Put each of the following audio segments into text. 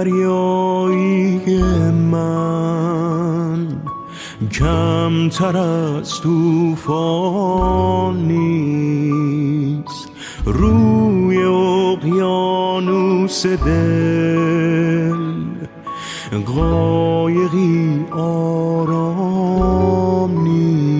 دریایی من کمتر از طوفان نیست، روی اقیانوس دل قایقی آرام نیست.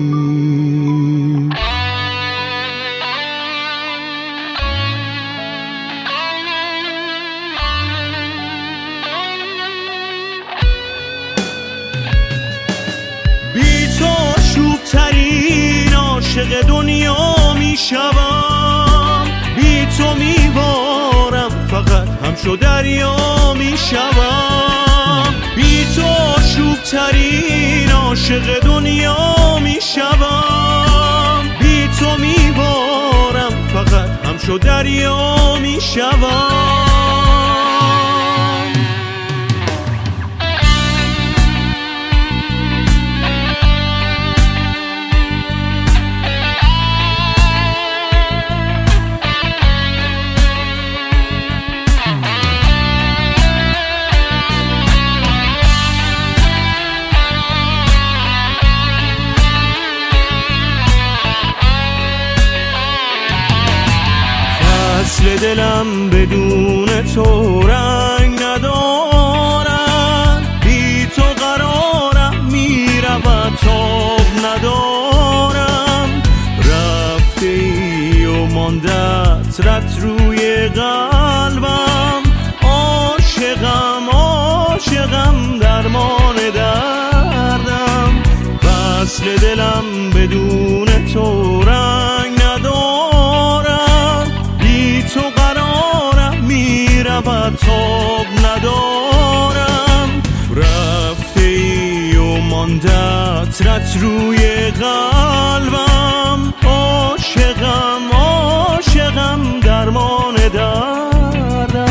بی تو آشوب‌ترین عاشق دنیا میشوم، بی تو میبارم فقط همچو دریا میشوم، بی تو آشوب‌ترین عاشق دنیا میشوم، بی تو میبارم فقط همچو دریا میشوم. فصل دلم بدون تو رنگ ندارد، بی تو قرارم میرود تاب ندارم، رفته ای و ماندت رد روی قلبم، عاشقم عاشقم درمان دردم، فصل دلم بدون تو رنگ ندارد، تو قرارم میرود تاب ندارم، رفته ای و ماندت رد روی قلبم، عاشقم عاشقم درمان دردم.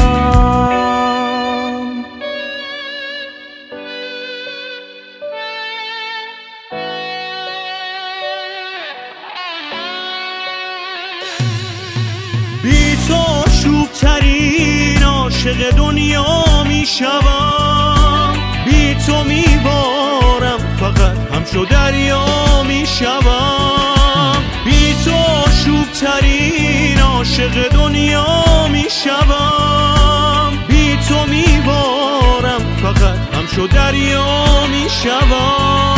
بی تو آشوب‌ترین عاشق دنیا میشوم، بی تو میبارم فقط همچو دریا میشوم، بی تو آشوب‌ترین عاشق دنیا میشوم، بی تو میبارم فقط همچو دریا میشوم.